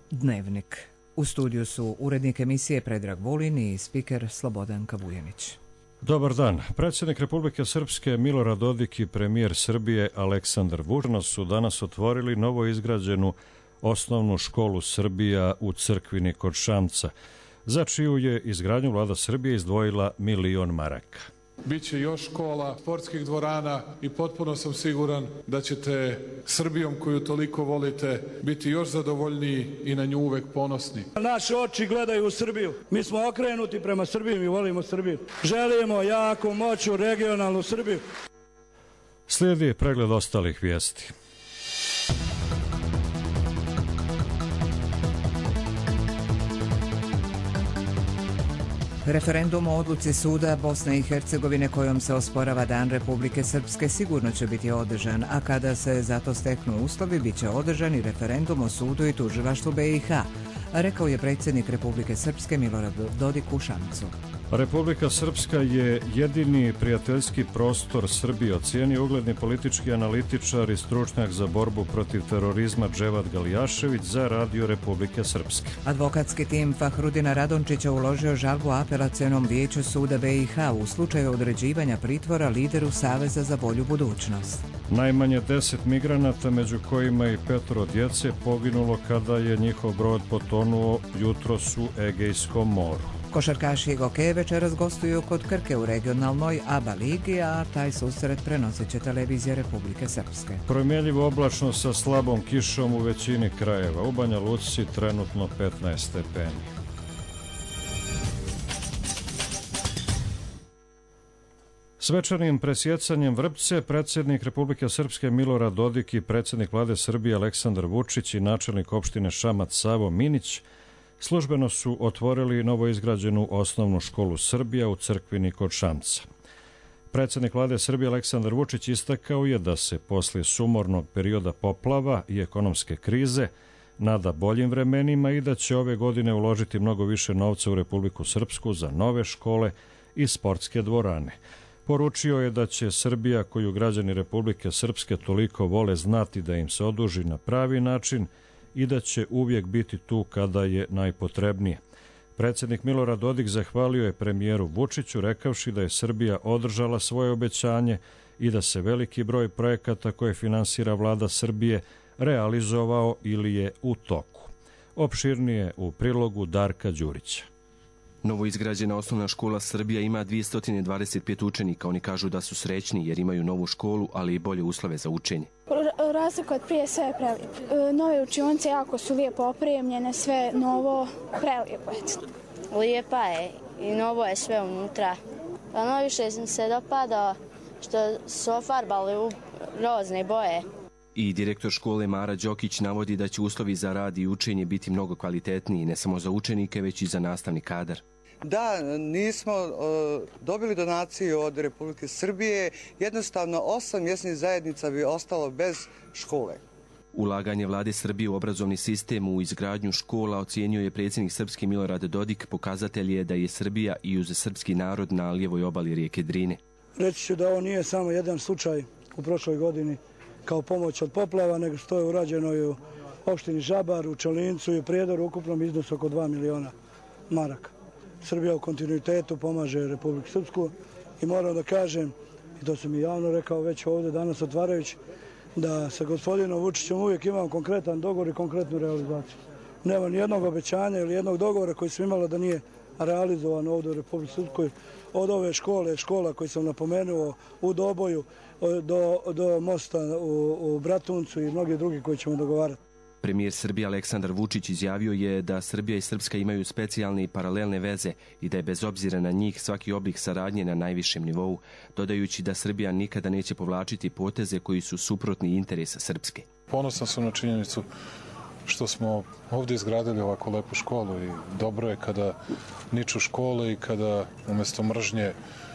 Dnevnik. U studiju su urednik emisije Predrag Vulin i spiker Slobodanka Vujanić. Dobar dan. Predsjednik Republike Srpske Milorad Dodik i premijer Srbije Aleksandar Vučić su danas otvorili novo izgrađenu osnovnu školu Srbija u Crkvini kod Šamca, za čiju je izgradnju vlada Srbije izdvojila $1.000.000 maraka. Biće još škola, sportskih dvorana i potpuno sam siguran da ćete Srbijom koju toliko volite biti još zadovoljniji i na nju uvek ponosni. Naše oči gledaju u Srbiju. Mi smo okrenuti prema Srbiji i volimo Srbiju. Želimo jaku, moćnu, regionalnu Srbiju. Slijedi pregled ostalih vijesti. Referendum o odluci suda Bosne i Hercegovine kojom se osporava Dan Republike Srpske sigurno će biti održan, a kada se za to steknu uslovi, bit će održan i referendum o sudu i tužilaštvu BiH, rekao je predsjednik Republike Srpske Milorad Dodik u Šamcu. Republika Srpska je jedini prijateljski prostor Srbije, ocijenio ugledni politički analitičar i stručnjak za borbu protiv terorizma Dževad Galijašević za Radio Republike Srpske. Advokatski tim Fahrudina Radončića uložio žalbu apelacionom vijeću suda BiH u slučaju određivanja pritvora lideru Saveza za bolju budućnost. Najmanje 10 migranata, među kojima i 5 djece, poginulo kada je njihov brod potonuo jutros u Egejskom moru. Košarkaši i gokeje večeras gostuju kod Krke u regionalnoj ABA ligi, a taj susret prenosit će televizija Republike Srpske. Promjenjivo oblačno sa slabom kišom u većini krajeva. U Banja Luci trenutno 15 stepeni. Svečanim presjecanjem vrpce predsjednik Republike Srpske Milorad Dodik i predsjednik vlade Srbije Aleksandar Vučić i načelnik opštine Šamac Savo Minić službeno su otvorili novoizgrađenu osnovnu školu Srbija u Crkvini kod Šamca. Predsjednik vlade Srbije Aleksandar Vučić istakao je da se poslije sumornog perioda poplava i ekonomske krize nada boljim vremenima i da će ove godine uložiti mnogo više novca u Republiku Srpsku za nove škole i sportske dvorane. Poručio je da će Srbija, koju građani Republike Srpske toliko vole, znati da im se oduži na pravi način i da će uvijek biti tu kada je najpotrebnije. Predsjednik Milorad Dodik zahvalio je premijeru Vučiću rekavši da je Srbija održala svoje obećanje i da se veliki broj projekata koje finansira vlada Srbije realizovao ili je u toku. Opširnije u prilogu Darka Đurića. Novoizgrađena osnovna škola Srbija ima 225 učenika. Oni kažu da su srećni jer imaju novu školu, ali i bolje uslove za učenje. Razlika od prije sve je prelijepo. Nove učionice jako su lijepo opremljene, sve novo, prelijepo je. Lijepa je i novo je sve unutra. Pa najviše se dopada što su ofarbali u rozne boje. I direktor škole Mara Đokić navodi da će uslovi za rad i učenje biti mnogo kvalitetniji, ne samo za učenike, već i za nastavni kadar. Da, nismo dobili donaciju od Republike Srbije. Jednostavno 8 mjesnih zajednica bi ostalo bez škole. Ulaganje vlade Srbije u obrazovni sistem u izgradnju škola ocijenio je predsjednik Srpske Milorad Dodik. Pokazatelj je da je Srbija i uz srpski narod na lijevoj obali rijeke Drine. Reći ću da ovo nije samo jedan slučaj u prošloj godini kao pomoć od poplava, nego što je urađeno i u opštini Žabar, u Čelincu i u Prijedoru u ukupnom iznosu oko $2.000.000 maraka. Srbija u kontinuitetu pomaže Republiku Srpsku i moram da kažem, i to sam i javno rekao već ovdje danas otvarajući, da sa gospodinom Vučićem uvijek imam konkretan dogovor i konkretnu realizaciju. Nema ni jednog obećanja ili jednog dogovora koji smo imali da nije realizovan ovdje u Republici Srpskoj. Od ove škola koji sam napomenuo u Doboju do mosta u Bratuncu i mnogi drugi koji ćemo dogovarati. Premijer Srbije Aleksandar Vučić izjavio je da Srbija i Srpska imaju specijalne i paralelne veze i da je bez obzira na njih svaki oblik saradnje na najvišem nivou, dodajući da Srbija nikada neće povlačiti poteze koji su suprotni interesa Srpske. Ponosan sam na činjenicu što smo ovdje izgradili ovako lepu školu i dobro je kada niču škole i kada umjesto mržnje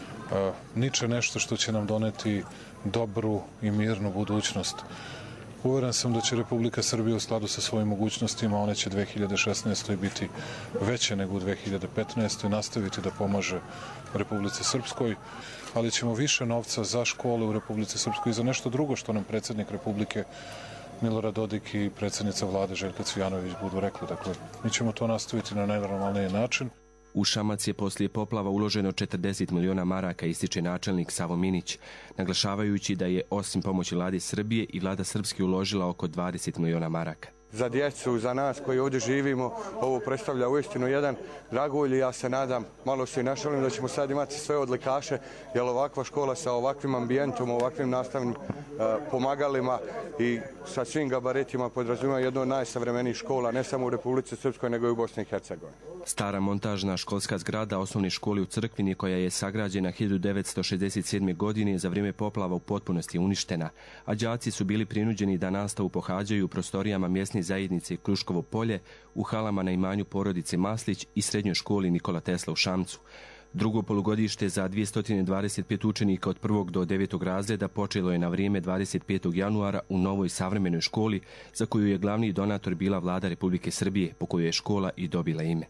niče nešto što će nam doneti dobru i mirnu budućnost. Uveren sam da će Republika Srbija u skladu sa svojim mogućnostima, one će 2016. biti veće nego u 2015. nastaviti da pomaže Republici Srpskoj, ali ćemo više novca za škole u Republici Srpskoj i za nešto drugo što nam predsjednik Republike Milorad Dodik i predsjednica vlade Željka Cvijanović budu rekli. Dakle, mi ćemo to nastaviti na najnormalniji način. U Šamac je poslije poplava uloženo 40 miliona maraka, ističe načelnik Savo Minić, naglašavajući da je osim pomoći vlade Srbije i vlada Srpske uložila oko 20 miliona maraka. Za djecu, za nas koji ovdje živimo, ovo predstavlja uistinu jedan dragulj i ja se nadam, malo se i našalim, da ćemo sad imati sve odlikaše, jer ovakva škola sa ovakvim ambijentom, ovakvim nastavnim pomagalima i sa svim gabaritima podrazumijeva jednu od najsavremenijih škola, ne samo u Republici Srpskoj, nego i u Bosni i Hercegovini. Stara montažna školska zgrada osnovne škole u Crkvini, koja je sagrađena 1967. godine, za vrijeme poplava u potpunosti uništena, a đaci su bili prinuđeni da nastavu pohađaju u prostorijama mjesne zajednice Kruškovo polje, u halama na imanju porodice Maslić i srednjoj školi Nikola Tesla u Šamcu. Drugo polugodište za 225 učenika od 1. do 9. razreda počelo je na vrijeme 25. januara u novoj savremenoj školi, za koju je glavni donator bila vlada Republike Srbije, po kojoj je škola i dobila ime.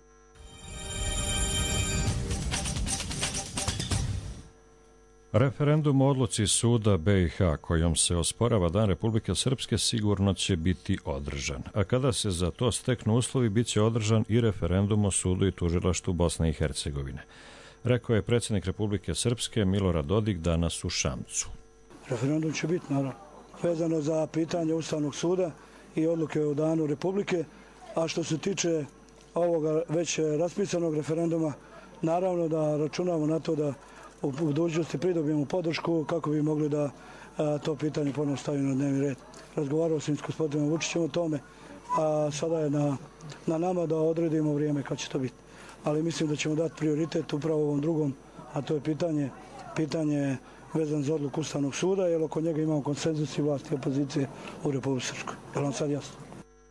Referendum o odluci suda BiH kojom se osporava Dan Republike Srpske sigurno će biti održan, a kada se za to steknu uslovi, bit će održan i referendum o sudu i tužilaštvu Bosne i Hercegovine, rekao je predsjednik Republike Srpske Milorad Dodik danas u Šamcu. Referendum će biti, naravno, vezano za pitanje Ustavnog suda i odluke o Danu Republike, a što se tiče ovoga već raspisanog referenduma, naravno da računamo na to da u budućnosti pridobijemo podršku kako bi mogli da to pitanje ponovno stavimo na dnevni red. Razgovarao sam s gospodinom Vučićem o tome, a sada je na nama da odredimo vrijeme kad će to biti. Ali mislim da ćemo dati prioritet upravo ovom drugom, a to je pitanje vezano za odluku Ustavnog suda, jer oko njega imamo konsenzus i vlasti i opozicije u Republici Srpskoj. Je li vam sad jasno?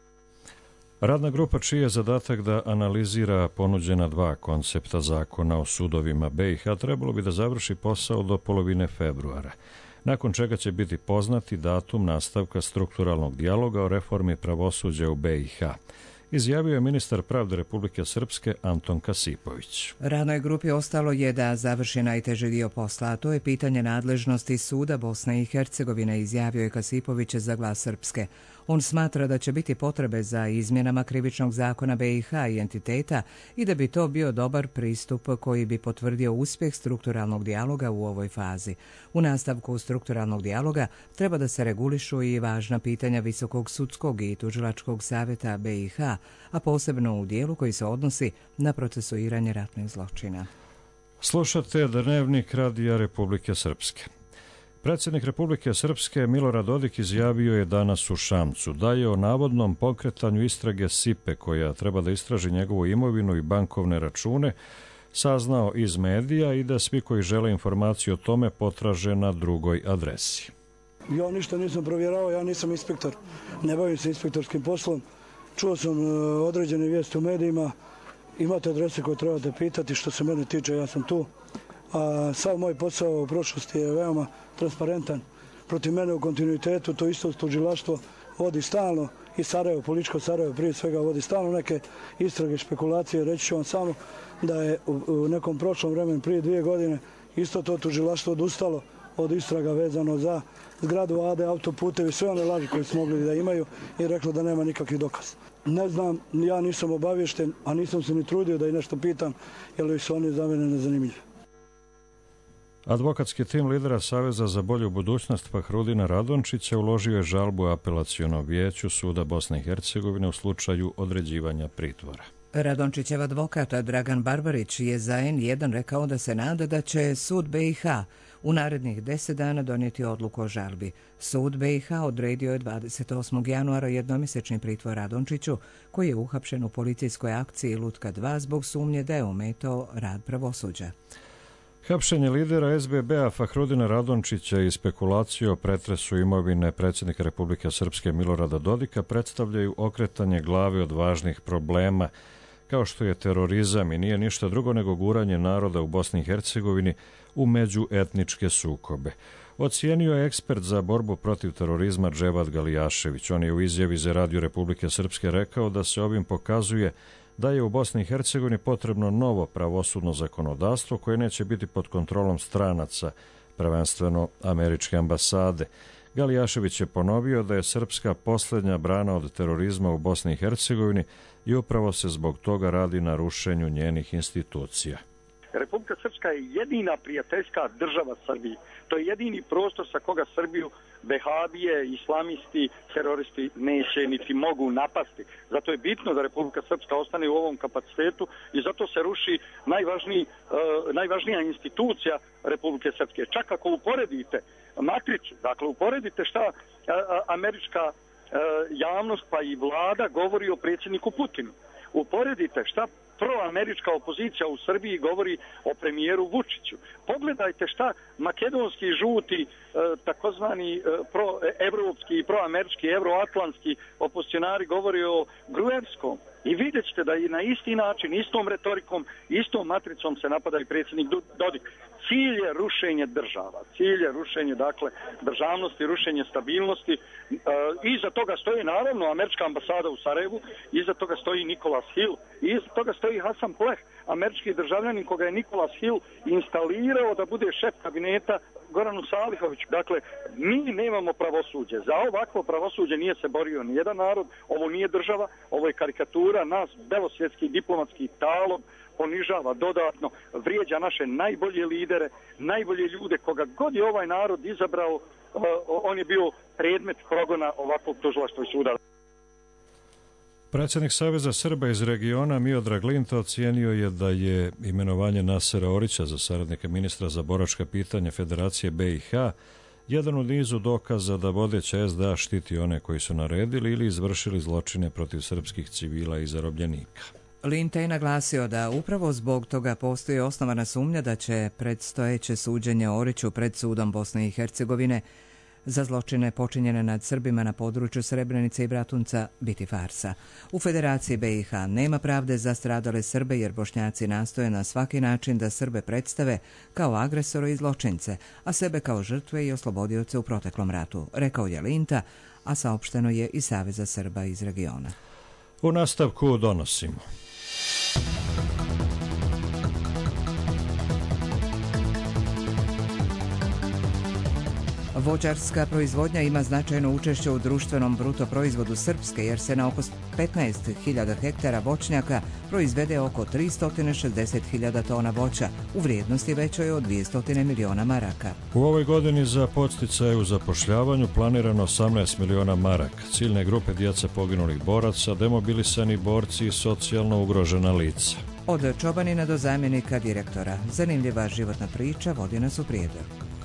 Radna grupa čiji je zadatak da analizira ponuđena dva koncepta zakona o sudovima BiH trebalo bi da završi posao do polovine februara, nakon čega će biti poznati datum nastavka strukturalnog dijaloga o reformi pravosuđa u BiH, izjavio je ministar pravde Republike Srpske Anton Kasipović. Radnoj grupi ostalo je da završi najteži dio posla, a to je pitanje nadležnosti suda Bosne i Hercegovine, izjavio je Kasipović za Glas Srpske. On smatra da će biti potrebe za izmjenama krivičnog zakona BiH i entiteta i da bi to bio dobar pristup koji bi potvrdio uspjeh strukturalnog dijaloga u ovoj fazi. U nastavku strukturalnog dijaloga treba da se regulišu i važna pitanja Visokog sudskog i tužilačkog savjeta BiH, a posebno u dijelu koji se odnosi na procesuiranje ratnih zločina. Slušate Dnevnik Radija Republike Srpske. Predsjednik Republike Srpske Milorad Dodik izjavio je danas u Šamcu da je o navodnom pokretanju istrage SIPE, koja treba da istraži njegovu imovinu i bankovne račune, saznao iz medija i da svi koji žele informaciju o tome potraže na drugoj adresi. Ja ništa nisam provjeravao, ja nisam inspektor, ne bavim se inspektorskim poslom. Čuo sam određene vijesti u medijima, imate adrese koje trebate pitati, što se mene tiče, ja sam tu. A sav moj posao u prošlosti je veoma transparentan. Protiv mene u kontinuitetu to isto tužilaštvo vodi stalno i Sarajevo, političko Sarajevo prije svega vodi stalno neke istrage, špekulacije. Reći ću vam samo da je u nekom prošlom vremenu prije 2 godine isto to tužilaštvo odustalo od istraga vezano za zgradu AD, autoputevi, sve one laži koje su mogli da imaju i reklo da nema nikakvih dokaza. Ne znam, ja nisam obavješten, a nisam se ni trudio da i nešto pitam, jer su oni za mene nezanimljivi. Advokatski tim lidera Saveza za bolju budućnost Fahrudina Radončića uložio je žalbu apelacionom vijeću suda Bosne i Hercegovine u slučaju određivanja pritvora. Radončićev advokat Dragan Barbarić je za N1 rekao da se nada da će sud BiH u narednih 10 dana donijeti odluku o žalbi. Sud BiH odredio je 28. januara jednomjesečni pritvor Radončiću, koji je uhapšen u policijskoj akciji Lutka 2 zbog sumnje da je ometao rad pravosuđa. Hapšenje lidera SBB-a Fahrudina Radončića i spekulaciju o pretresu imovine predsjednika Republike Srpske Milorada Dodika predstavljaju okretanje glave od važnih problema, kao što je terorizam, i nije ništa drugo nego guranje naroda u Bosni i Hercegovini u međuetničke sukobe. Ocijenio je ekspert za borbu protiv terorizma Dževad Galijašević. On je u izjavi za Radio Republike Srpske rekao da se ovim pokazuje da je u Bosni i Hercegovini potrebno novo pravosudno zakonodavstvo koje neće biti pod kontrolom stranaca, prvenstveno američke ambasade. Galijašević je ponovio da je Srpska posljednja brana od terorizma u Bosni i Hercegovini i upravo se zbog toga radi na rušenju njenih institucija. Republika Srpska je jedina prijateljska država Srbiji. To je jedini prostor sa koga Srbiju vehabije, islamisti, teroristi neće niti mogu napasti. Zato je bitno da Republika Srpska ostane u ovom kapacitetu i zato se ruši najvažnija institucija Republike Srpske. Čak ako uporedite matricu, dakle uporedite šta američka javnost pa i vlada govori o predsjedniku Putinu. Uporedite šta proamerička opozicija u Srbiji govori o premijeru Vučiću. Pogledajte šta makedonski žuti, takozvani proevropski i proamerički, euroatlantski opozicionari govori o Gruevskom. I vidjet ćete da i na isti način, istom retorikom, istom matricom se napada i predsjednik Dodik. Cilj je rušenje država, cilj je rušenje, dakle, državnosti, rušenje stabilnosti. Iza toga stoji, naravno, američka ambasada u Sarajevu, iza toga stoji Nicholas Hill, iza toga stoji Hasan Pleh, američki državljanin koga je Nicholas Hill instalirao da bude šef kabineta Goranu Salihoviću. Dakle, mi nemamo pravosuđe. Za ovakvo pravosuđe nije se borio nijedan narod, ovo nije država, ovo je karikatura, nas belosvjetski diplomatski talog ponižava dodatno, vrijeđa naše najbolje lidere, najbolje ljude, koga god je ovaj narod izabrao, on je bio predmet progona ovakvog tužilaštva i suda. Predsjednik Saveza Srba iz regiona Miodrag Linta ocijenio je da je imenovanje Nasera Orića za saradnika ministra za boračka pitanja Federacije BiH jedan u nizu dokaza da vodeća SDA štiti one koji su naredili ili izvršili zločine protiv srpskih civila i zarobljenika. Linta je naglasio da upravo zbog toga postoji osnovana sumnja da će predstojeće suđenje Oriću pred sudom Bosne i Hercegovine za zločine počinjene nad Srbima na području Srebrenice i Bratunca biti farsa. U Federaciji BiH nema pravde za stradale Srbe jer Bošnjaci nastoje na svaki način da Srbe predstave kao agresore i zločince, a sebe kao žrtve i oslobodioce u proteklom ratu, rekao je Linta, a saopšteno je i Saveza Srba iz regiona. U nastavku donosimo. Voćarska proizvodnja ima značajno učešće u društvenom bruto proizvodu Srpske jer se na oko 15.000 hektara voćnjaka proizvede oko 360.000 tona voća u vrijednosti većoj od 200 miliona maraka. U ovoj godini za podsticaje u zapošljavanju planirano 18 miliona maraka. Ciljne grupe djeca poginulih boraca, demobilisani borci i socijalno ugrožena lica. Od čobanina do zamjenika direktora. Zanimljiva životna priča vodi nas u Prijedor.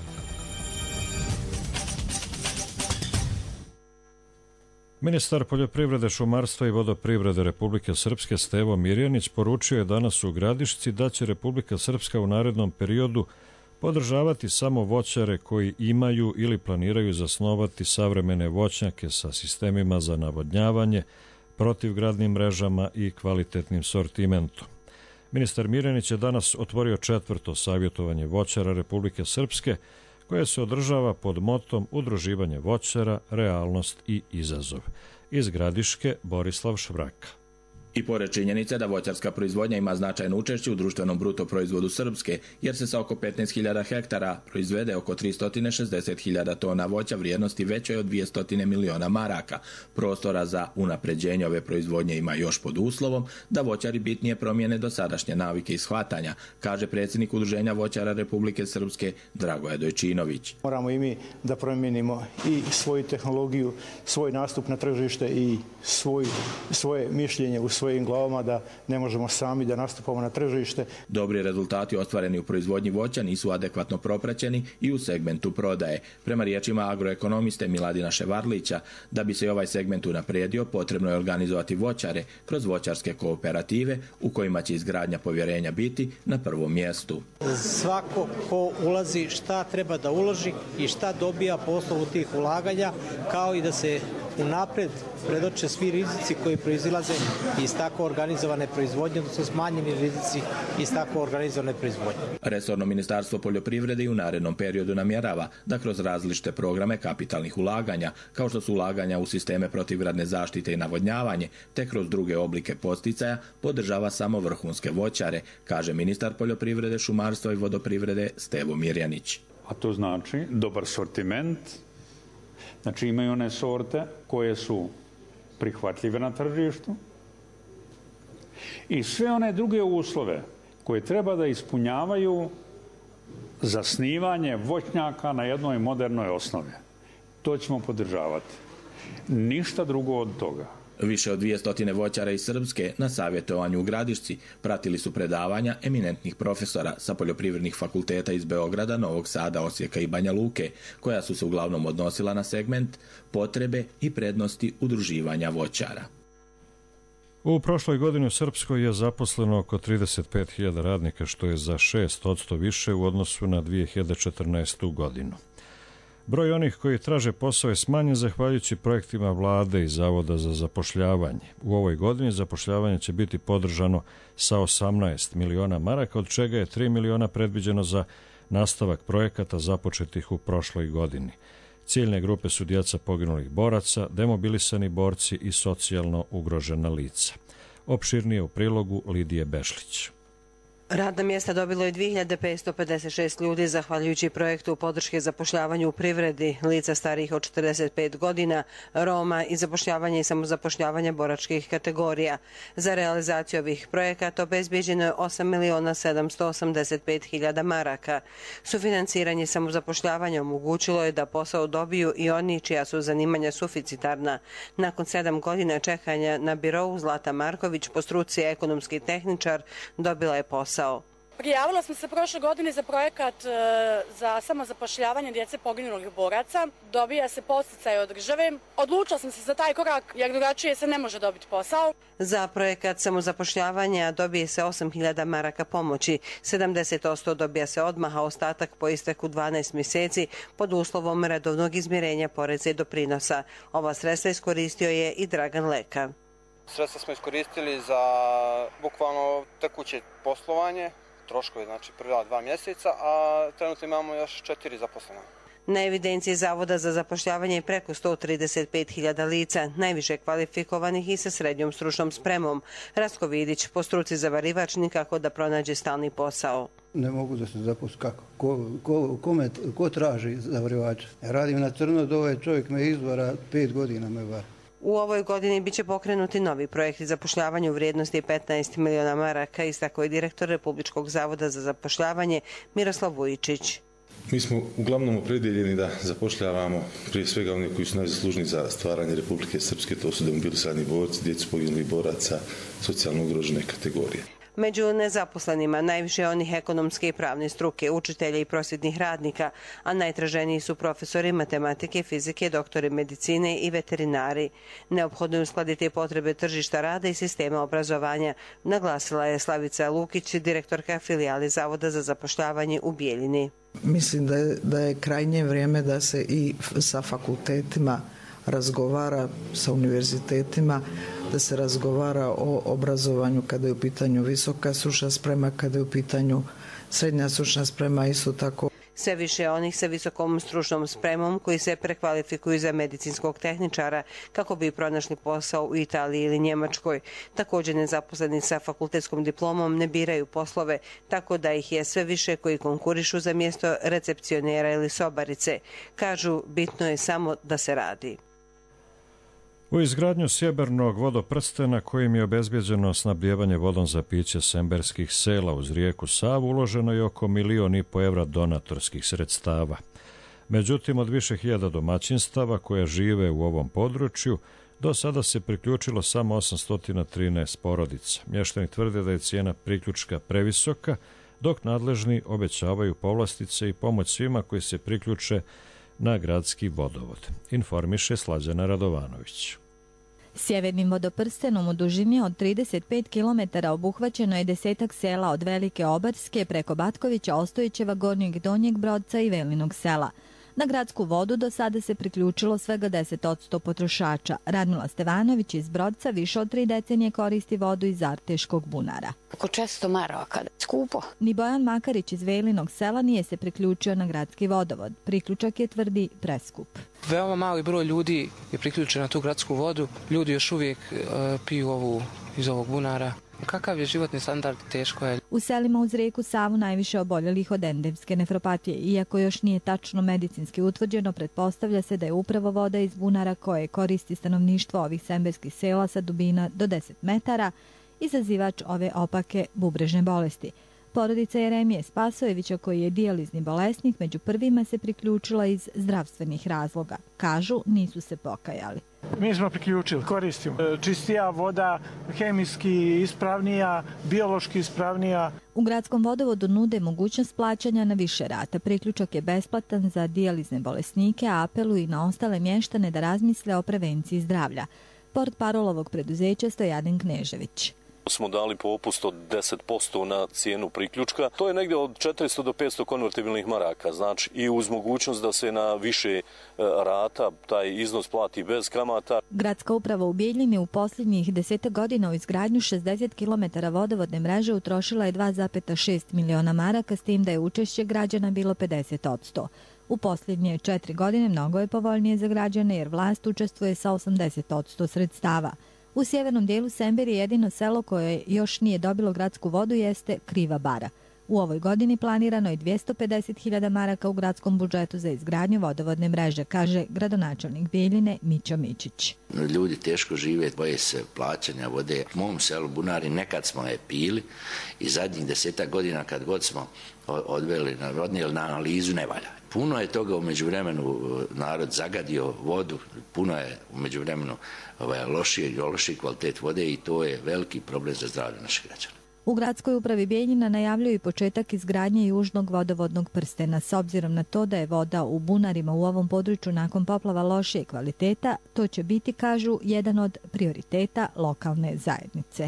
Ministar poljoprivrede, šumarstva i vodoprivrede Republike Srpske Stevo Mirjanić poručio je danas u Gradišci da će Republika Srpska u narednom periodu podržavati samo voćare koji imaju ili planiraju zasnovati savremene voćnjake sa sistemima za navodnjavanje, protivgradnim mrežama i kvalitetnim sortimentom. Ministar Mirjanić je danas otvorio 4. savjetovanje voćara Republike Srpske koje se održava pod motom Udruživanje voćara, realnost i izazov. Iz Gradiške Borislav Švraka. I pored činjenice da voćarska proizvodnja ima značajno učešće u društvenom bruto proizvodu Srpske, jer se sa oko 15.000 hektara proizvede oko 360.000 tona voća vrijednosti većoj od 200 miliona maraka. Prostora za unapređenje ove proizvodnje ima još pod uslovom da voćari bitnije promijene dosadašnje navike i shvatanja, kaže predsjednik Udruženja voćara Republike Srpske Dragoje Dojčinović. Moramo i mi da promijenimo i svoju tehnologiju, svoj nastup na tržište i svoje mišljenje u svojim glavama da ne možemo sami da nastupamo na tržište. Dobri rezultati ostvareni u proizvodnji voća nisu adekvatno propraćeni i u segmentu prodaje. Prema riječima agroekonomiste Miladina Ševarlića, da bi se ovaj segment unaprijedio, potrebno je organizovati voćare kroz voćarske kooperative u kojima će izgradnja povjerenja biti na prvom mjestu. Svako ko ulazi šta treba da uloži i šta dobija po osnovu tih ulaganja, kao i da se unapred predoče svi rizici koji proizilaze iz tako organizovane proizvodnje, odnosno smanjeni rizici iz tako organizovane proizvodnje. Resorno ministarstvo poljoprivrede i u narednom periodu namjerava da kroz različite programe kapitalnih ulaganja, kao što su ulaganja u sisteme protivgradne zaštite i navodnjavanje, te kroz druge oblike podsticaja, podržava samo vrhunske voćare, kaže ministar poljoprivrede, šumarstva i vodoprivrede Stevo Mirjanić. A to znači dobar sortiment, Znači imaju one sorte koje su prihvatljive na tržištu i sve one druge uslove koje treba da ispunjavaju zasnivanje voćnjaka na jednoj modernoj osnovi. To ćemo podržavati. Ništa drugo od toga. Više od 200 voćara iz Srpske na savjetovanju u Gradišci pratili su predavanja eminentnih profesora sa poljoprivrednih fakulteta iz Beograda, Novog Sada, Osijeka i Banja Luke, koja su se uglavnom odnosila na segment potrebe i prednosti udruživanja voćara. U prošloj godini u Srpskoj je zaposleno oko 35.000 radnika, što je za 6% više u odnosu na 2014. godinu. Broj onih koji traže posao je smanjen zahvaljujući projektima vlade i Zavoda za zapošljavanje. U ovoj godini zapošljavanje će biti podržano sa 18 miliona maraka, od čega je 3 miliona predviđeno za nastavak projekata započetih u prošloj godini. Ciljne grupe su djeca poginulih boraca, demobilisani borci i socijalno ugrožena lica. Opširnije u prilogu Lidije Bešlić. Radna mjesta dobilo je 2556 ljudi zahvaljujući projektu podrške zapošljavanju u privredi, lica starijih od 45 godina, Roma i zapošljavanje i samozapošljavanje boračkih kategorija. Za realizaciju ovih projekata obezbijeđeno je 8.785.000 maraka. Sufinanciranje samozapošljavanja omogućilo je da posao dobiju i oni čija su zanimanja suficitarna. Nakon 7 godina čekanja na birou, Zlata Marković, po struci ekonomski tehničar, dobila je posao. Prijavila sam se prošle godine za projekat za samozapošljavanje djece poginulih boraca. Dobija se podsticaj od države. Odlučila sam se za taj korak jer drugačije se ne može dobiti posao. Za projekat samozapošljavanja dobije se 8.000 maraka pomoći. 70% dobija se odmah, a ostatak po isteku 12 mjeseci pod uslovom redovnog izmirenja poreza i doprinosa. Ova sredstva iskoristio je i Dragan Leka. Sredstva smo iskoristili za bukvalno tekuće poslovanje, troškovi, znači prva 2 mjeseca, a trenutno imamo još 4 zaposlena. Na evidenciji Zavoda za zapošljavanje je preko 135.000 lica, najviše kvalifikovanih i sa srednjom stručnom spremom. Rastko Vidić, po struci zavarivač, nikako da pronađe stalni posao. Ne mogu da se zaposlim. Kako? Ko traži zavarivača? Ja radim na crno, da ovaj čovjek me izvara, 5 godina me vara. U ovoj godini biće pokrenuti novi projekti zapošljavanja u vrijednosti 15 miliona maraka, istakao je direktor Republičkog zavoda za zapošljavanje Miroslav Vujičić. Mi smo uglavnom opredjeljeni da zapošljavamo prije svega oni koji su najzaslužniji za stvaranje Republike Srpske, to su demobilisani borci, djecu poginulih boraca, socijalno ugrožene kategorije. Među nezaposlenima najviše je onih ekonomske i pravne struke, učitelja i prosvjetnih radnika, a najtraženiji su profesori matematike, fizike, doktori medicine i veterinari. Neophodno je uskladiti potrebe tržišta rada i sistema obrazovanja, naglasila je Slavica Lukić, direktorka filijale Zavoda za zapošljavanje u Bijeljini. Mislim da je krajnje vrijeme da se i sa fakultetima razgovara, sa univerzitetima, da se razgovara o obrazovanju kada je u pitanju visoka stručna sprema, kada je u pitanju srednja stručna sprema, isto tako. Sve više onih sa visokom stručnom spremom koji se prekvalifikuju za medicinskog tehničara kako bi pronašli posao u Italiji ili Njemačkoj. Također nezaposleni sa fakultetskom diplomom ne biraju poslove, tako da ih je sve više koji konkurišu za mjesto recepcionera ili sobarice. Kažu, bitno je samo da se radi. U izgradnju sjevernog vodoprstena kojim je obezbjeđeno snabdijevanje vodom za piće semberskih sela uz rijeku Savu uloženo je oko 1,5 miliona evra donatorskih sredstava. Međutim, od više hiljada domaćinstava koja žive u ovom području do sada se priključilo samo 813 porodica. Mještani tvrde da je cijena priključka previsoka, dok nadležni obećavaju povlastice i pomoć svima koji se priključe na gradski vodovod. Informiše Slađana Radovanović. Sjevernim vodoprstenom u dužini od 35 km obuhvaćeno je 10 sela od Velike Obarske preko Batkovića, Ostojićeva, Gornjeg i Donjeg Brodca i Velinog sela. Na gradsku vodu do sada se priključilo svega 10% potrošača. Radmila Stevanović iz Brodca više od 3 decenije koristi vodu iz Arteškog bunara. Oko 400 maraka, skupo. Ni Bojan Makarić iz Velinog sela nije se priključio na gradski vodovod. Priključak je, tvrdi, preskup. Veoma mali broj ljudi je priključen na tu gradsku vodu. Ljudi još uvijek piju ovu iz ovog bunara. Kakav je životni standard, teško je. U selima uz rijeku Savu najviše oboljelih od endemske nefropatije. Iako još nije tačno medicinski utvrđeno, pretpostavlja se da je upravo voda iz bunara koje koristi stanovništvo ovih semberskih sela sa dubina do 10 metara izazivač ove opake bubrežne bolesti. Porodica Jeremije Spasojevića, koji je dijalizni bolesnik, među prvima se priključila iz zdravstvenih razloga. Kažu, nisu se pokajali. Mi smo priključili, koristimo. Čistija voda, hemijski ispravnija, biološki ispravnija. U gradskom vodovodu nude mogućnost plaćanja na više rata. Priključak je besplatan za dijalizne bolesnike, a apeluju i na ostale mještane da razmisle o prevenciji zdravlja. Portparol ovog preduzeća Stojadin Knežević. Smo dali popust od 10% na cijenu priključka. To je negdje od 400 do 500 konvertibilnih maraka. Znači i uz mogućnost da se na više rata taj iznos plati bez kamata. Gradska uprava u Bijeljini u posljednjih 10 godina u izgradnju 60 km vodovodne mreže utrošila je 2,6 miliona maraka, s tim da je učešće građana bilo 50%. U posljednje 4 godine mnogo je povoljnije za građane jer vlast učestvuje sa 80% sredstava. U sjevernom dijelu Semberije jedino selo koje još nije dobilo gradsku vodu jeste Kriva Bara. U ovoj godini planirano je 250.000 maraka u gradskom budžetu za izgradnju vodovodne mreže, kaže gradonačelnik Bijeljine Mićo Mičić. Ljudi teško žive, boje se plaćanja vode. U mom selu Bunari nekad smo je pili i zadnjih 10 godina kad god smo odveli na analizu ne valja. Puno je toga u međuvremenu narod zagadio vodu, puno je u međuvremenu lošiji kvalitet vode i to je veliki problem za zdravlje naših građana. U gradskoj upravi Bijeljina najavljuju i početak izgradnje južnog vodovodnog prstena. S obzirom na to da je voda u bunarima u ovom području nakon poplava lošije kvaliteta, to će biti, kažu, jedan od prioriteta lokalne zajednice.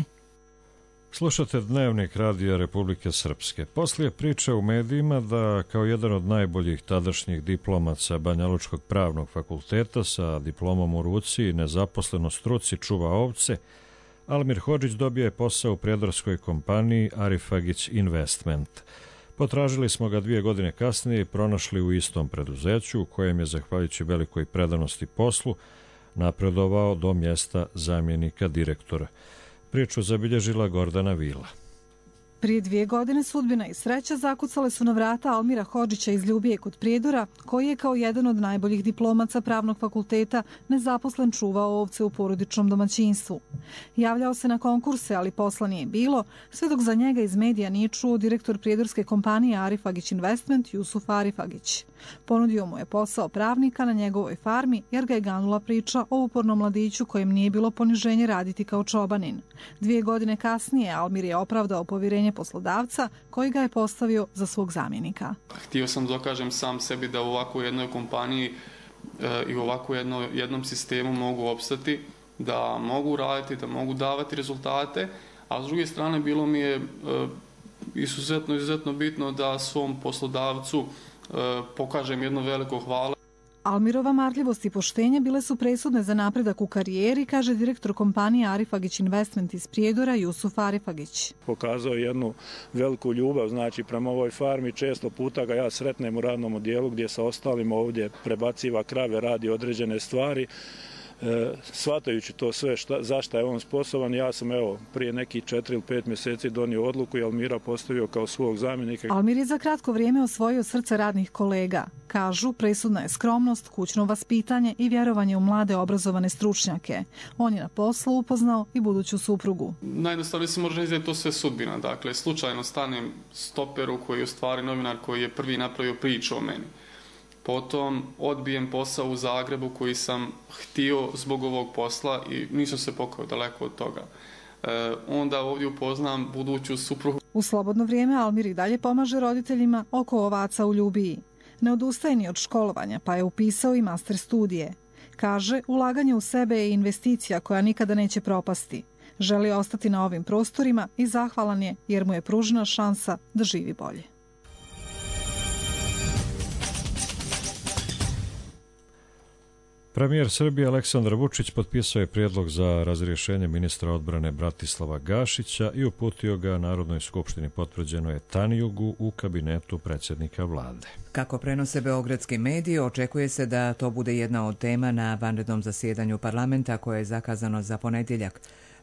Slušate Dnevnik Radija Republike Srpske. Poslije priče u medijima da kao jedan od najboljih tadašnjih diplomaca Banjalučkog pravnog fakulteta sa diplomom u ruci i nezaposleno struci čuva ovce, Almir Hodžić dobio je posao u prijedorskoj kompaniji Arifagić Investment. Potražili smo ga 2 godine kasnije i pronašli u istom preduzeću u kojem je, zahvaljujući velikoj predanosti poslu, napredovao do mjesta zamjenika direktora. Priču zabilježila Gordana Vila. Prije 2 godine sudbina i sreća zakucale su na vrata Almira Hodžića iz Ljubije kod Prijedora, koji je kao jedan od najboljih diplomaca pravnog fakulteta nezaposlen čuvao ovce u porodičnom domaćinstvu. Javljao se na konkurse, ali posla nije bilo, sve dok za njega iz medija nije čuo direktor prijedorske kompanije Arifagić Investment Jusuf Arifagić. Ponudio mu je posao pravnika na njegovoj farmi jer ga je ganula priča o upornom mladiću kojem nije bilo poniženje raditi kao čobanin. 2 godine kasnije Almir je opravdao povjerenje poslodavca koji ga je postavio za svog zamjenika. Htio sam dokažem sam sebi da u ovakvoj jednoj kompaniji i u ovakvom jednom sistemu mogu opstati, da mogu raditi, da mogu davati rezultate, a s druge strane bilo mi je izuzetno bitno da svom poslodavcu pokažem jedno veliko hvala. Almirova marljivost i poštenje bile su presudne za napredak u karijeri, kaže direktor kompanije Arifagić Investment iz Prijedora Jusuf Arifagić. Pokazao je jednu veliku ljubav, znači prema ovoj farmi. Često puta ga ja sretnem u radnom odjelu gdje sa ostalim ovdje prebaciva krave, radi određene stvari. Shvatajući to sve zašto je on sposoban, ja sam prije nekih 4 ili 5 mjeseci donio odluku i Almira postavio kao svog zamjenika. Almir je za kratko vrijeme osvojio srce radnih kolega. Kažu, presudna je skromnost, kućno vaspitanje i vjerovanje u mlade obrazovane stručnjake. On je na poslu upoznao i buduću suprugu. Najjednostavnije se može reći da je to sve sudbina. Dakle, slučajno stanem stoperu koji je u stvari novinar koji je prvi napravio priču o meni. Potom odbijem posao u Zagrebu koji sam htio zbog ovog posla i nisam se pokao daleko od toga. Onda ovdje upoznam buduću suprugu. U slobodno vrijeme Almir i dalje pomaže roditeljima oko ovaca u Ljubiji. Ne odustaje ni od školovanja, pa je upisao i master studije. Kaže, ulaganje u sebe je investicija koja nikada neće propasti. Želi ostati na ovim prostorima i zahvalan je jer mu je pružena šansa da živi bolje. Premijer Srbije Aleksandar Vučić potpisao je prijedlog za razrješenje ministra odbrane Bratislava Gašića i uputio ga Narodnoj skupštini. Potvrđeno je Tanjugu u kabinetu predsjednika vlade. Kako prenose beogradski mediji, očekuje se da to bude jedna od tema na vanrednom zasjedanju parlamenta koje je zakazano za ponedjeljak.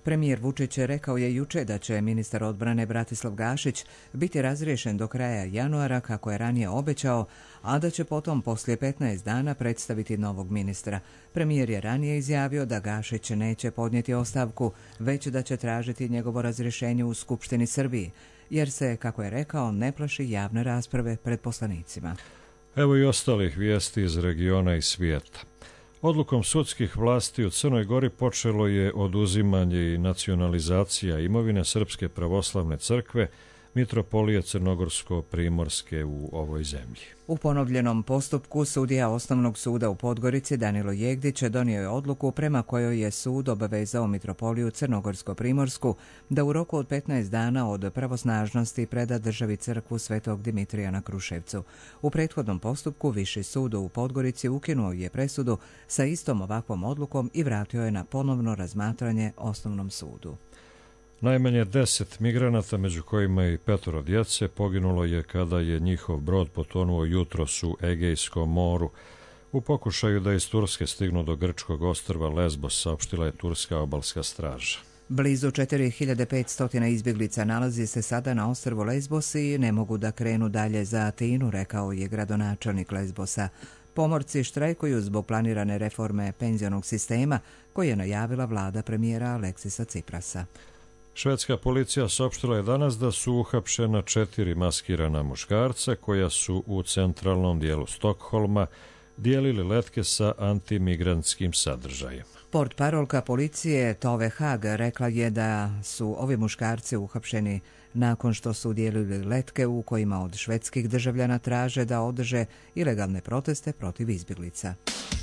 Premijer Vučić rekao je juče da će ministar odbrane Bratislav Gašić biti razriješen do kraja januara, kako je ranije obećao, a da će potom poslije 15 dana predstaviti novog ministra. Premijer je ranije izjavio da Gašić neće podnijeti ostavku, već da će tražiti njegovo razrješenje u Skupštini Srbiji, jer se, kako je rekao, ne plaši javne rasprave pred poslanicima. Evo i ostalih vijesti iz regiona i svijeta. Odlukom sudskih vlasti u Crnoj Gori počelo je oduzimanje i nacionalizacija imovine Srpske pravoslavne crkve, Mitropolije Crnogorsko-Primorske u ovoj zemlji. U ponovljenom postupku sudija Osnovnog suda u Podgorici Danilo Jegdić donio je odluku prema kojoj je sud obavezao Mitropoliju Crnogorsko-Primorsku da u roku od 15 dana od pravosnažnosti preda državi crkvu Svetog Dimitrija na Kruševcu. U prethodnom postupku Viši sud u Podgorici ukinuo je presudu sa istom ovakvom odlukom i vratio je na ponovno razmatranje Osnovnom sudu. Najmanje 10 migranata, među kojima i 5 djece, poginulo je kada je njihov brod potonuo jutros u Egejskom moru. U pokušaju da iz Turske stignu do grčkog ostrva Lesbos, saopštila je turska obalska straža. Blizu 4500 izbjeglica nalazi se sada na ostrvu Lesbos i ne mogu da krenu dalje za Atinu, rekao je gradonačelnik Lesbosa. Pomorci štrajkuju zbog planirane reforme penzionog sistema koje je najavila vlada premijera Aleksisa Ciprasa. Švedska policija saopštila je danas da su uhapšena 4 maskirana muškarca koja su u centralnom dijelu Stokholma dijelili letke sa antimigrantskim sadržajem. Portparolka policije Tove Hag rekla je da su ovi muškarci uhapšeni nakon što su dijelili letke u kojima od švedskih državljana traže da održe ilegalne proteste protiv izbjeglica.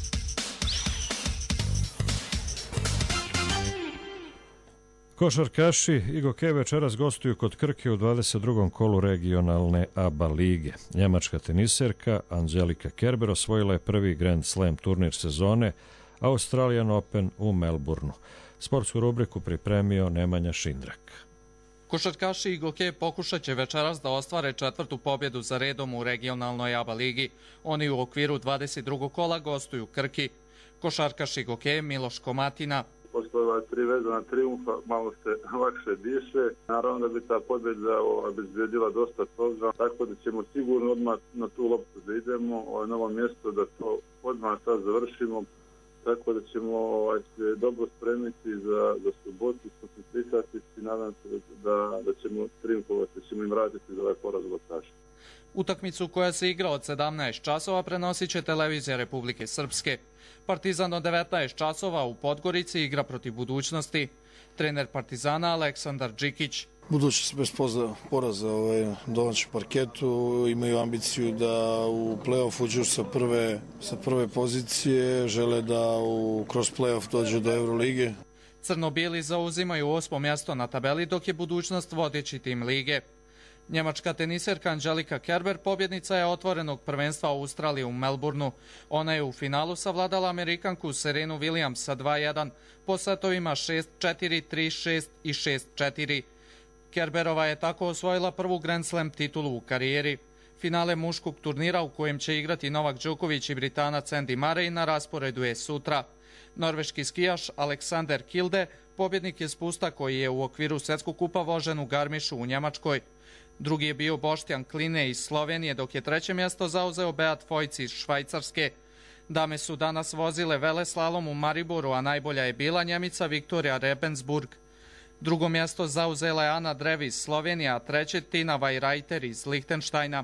Košarkaši IGOK večeras gostuju kod Krke u 22. kolu regionalne ABA lige. Njemačka teniserka Angelika Kerber osvojila je prvi Grand Slam turnir sezone Australian Open u Melbourneu. Sportsku rubriku pripremio Nemanja Šindrak. Košarkaši IGOK pokušat će večeras da ostvare 4. pobjedu za redom u regionalnoj ABA ligi. Oni u okviru 22. kola gostuju Krki. Košarkaš IGOK Miloš Komatina. Posle 3 vezana triumfa malo se lakše diše. Naravno da bi ta pobjeda obezbedila dosta toga, tako da ćemo sigurno odmah na tu loptu da idemo, na ovo mjesto da to odmah sad završimo, tako da ćemo se dobro spremiti za subotu, koncentrisati i nadam se da ćemo triumfovati, da ćemo im raditi za ovaj poraz lotaša. Utakmicu koja se igra od 17 časova prenosit će televizija Republike Srpske. Partizan od 19 časova u Podgorici igra protiv Budućnosti. Trener Partizana Aleksandar Džikić. Budućnost bez poraza domaćem parketu, imaju ambiciju da u play-off uđu sa prve pozicije, žele da kroz play-off dođu do Eurolige. Crno-bijeli zauzimaju 8. mjesto na tabeli, dok je Budućnost vodeći tim lige. Njemačka teniserka Angelika Kerber pobjednica je otvorenog prvenstva Australije u Melbourneu. Ona je u finalu savladala Amerikanku Serenu Williams sa 2-1 po setovima 6-4, 3-6 i 6-4. Kerberova je tako osvojila prvu Grand Slam titulu u karijeri. Finale muškog turnira u kojem će igrati Novak Đoković i Britanac Andy Murray na rasporedu je sutra. Norveški skijaš Alexander Kilde pobjednik je spusta koji je u okviru svjetskog kupa vožen u Garmišu u Njemačkoj. Drugi je bio Boštjan Kline iz Slovenije, dok je 3. mjesto zauzeo Beat Fojc iz Švajcarske. Dame su danas vozile veleslalom u Mariboru, a najbolja je bila Njemica Viktorija Rebensburg. Drugo mjesto zauzela je Ana Drev iz Slovenije, a 3. Tina Vajrajter iz Lihtenštajna.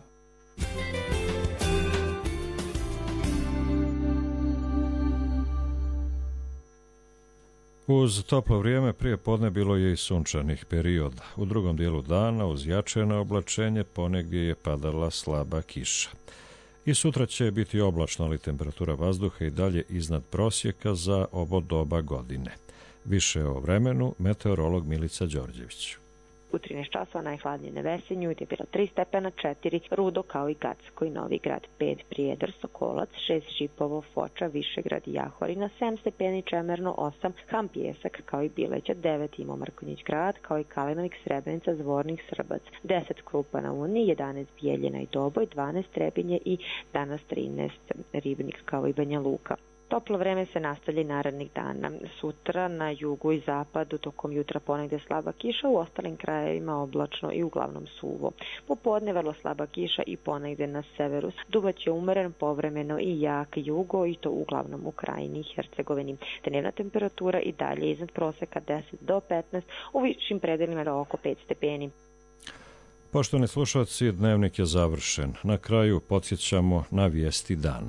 Uz toplo vrijeme prije podne bilo je i sunčanih perioda. U drugom dijelu dana uz jačeno oblačenje ponegdje je padala slaba kiša. I sutra će biti oblačno, ali temperatura vazduha i dalje iznad prosjeka za ovo doba godine. Više o vremenu meteorolog Milica Đorđević. U 13 časova najhladnije na Vesenju, temperatura 3 stepena, 4 Rudo kao i Gacko i Novi Grad, 5 Prijedor, Sokolac, 6 Šipovo, Foča, Višegrad i Jahorina, 7 stepeni Čemerno, 8 Ham Pijesak kao i Bileća, 9 Imo Markonjić Grad kao i Kalinovik, Srebrenica, Zvornik, Srbac, 10 Krupa na Uni, 11 Bijeljina i Doboj, 12 Trebinje i danas 13 Ribnik kao i Banja Luka. Toplo vreme se nastavlja i narednih dana. Sutra na jugu i zapadu tokom jutra ponegde slaba kiša, u ostalim krajevima oblačno i uglavnom suvo. Popodne vrlo slaba kiša i ponegde na severu. Duvaće umeren, povremeno i jak jugo i to uglavnom u Krajini i Hercegovini. Dnevna temperatura i dalje iznad proseka 10 do 15, u višim predelima do oko 5 stepeni. Poštovani slušalci, dnevnik je završen. Na kraju podsjećamo na vijesti dana.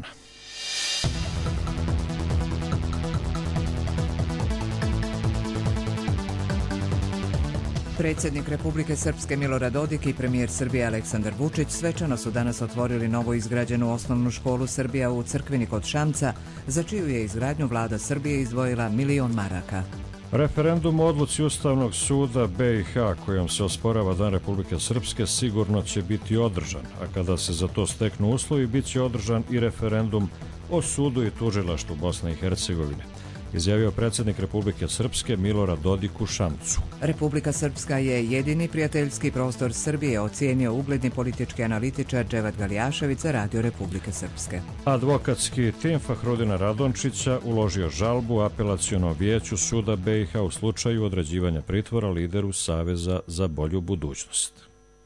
Predsjednik Republike Srpske Milorad Dodik i premijer Srbije Aleksandar Vučić svečano su danas otvorili novo izgrađenu osnovnu školu Srbija u Crkvini kod Šamca, za čiju je izgradnju vlada Srbije izdvojila 1.000.000 maraka. Referendum o odluci Ustavnog suda BiH kojom se osporava Dan Republike Srpske sigurno će biti održan, a kada se za to steknu uslovi, bit će održan i referendum o sudu i tužilaštvu Bosne i Hercegovine, izjavio predsjednik Republike Srpske Milorad Dodik u Šamcu. Republika Srpska je jedini prijateljski prostor Srbije, ocijenio ugledni politički analitičar Dževad Galjašević za Radio Republike Srpske. Advokatski tim Fahrudina Radončića uložio žalbu apelacionom vijeću suda BiH u slučaju određivanja pritvora lideru Saveza za bolju budućnost.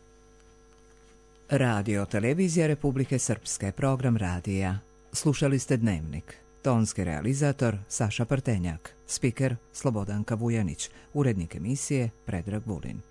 Radio Televizija Republike Srpske, program radija. Slušali ste Dnevnik. Tonski realizator Saša Prtenjak, spiker Slobodanka Vujanić, urednik emisije Predrag Vulin.